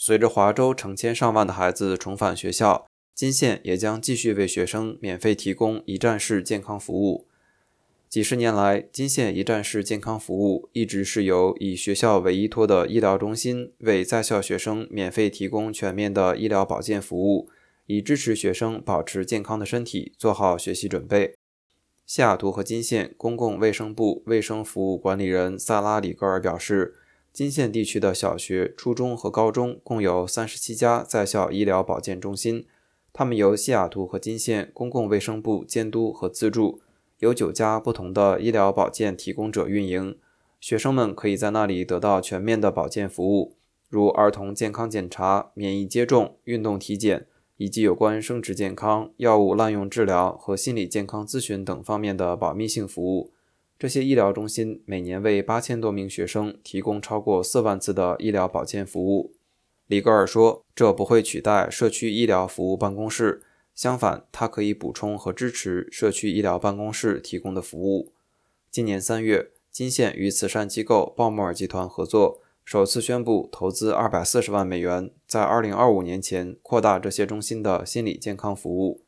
随着华州成千上万的孩子重返学校，金县也将继续为学生免费提供一站式健康服务。几十年来，金县一站式健康服务一直是由以学校为依托的医疗中心为在校学生免费提供全面的医疗保健服务，以支持学生保持健康的身体，做好学习准备。西雅图和金县公共卫生部卫生服务管理人萨拉·里格尔表示，金县地区的小学、初中和高中共有37家在校医疗保健中心，它们由西雅图和金县公共卫生部监督和资助，由9家不同的医疗保健提供者运营。学生们可以在那里得到全面的保健服务，如儿童健康检查、免疫接种、运动体检，以及有关生殖健康、药物滥用治疗和心理健康咨询等方面的保密性服务。这些医疗中心每年为8000多名学生提供超过4万次的医疗保健服务。里格尔说，这不会取代社区医疗服务办公室，相反，它可以补充和支持社区医疗办公室提供的服务。今年3月，金县与慈善机构鲍莫尔集团合作，首次宣布投资240万美元，在2025年前扩大这些中心的心理健康服务。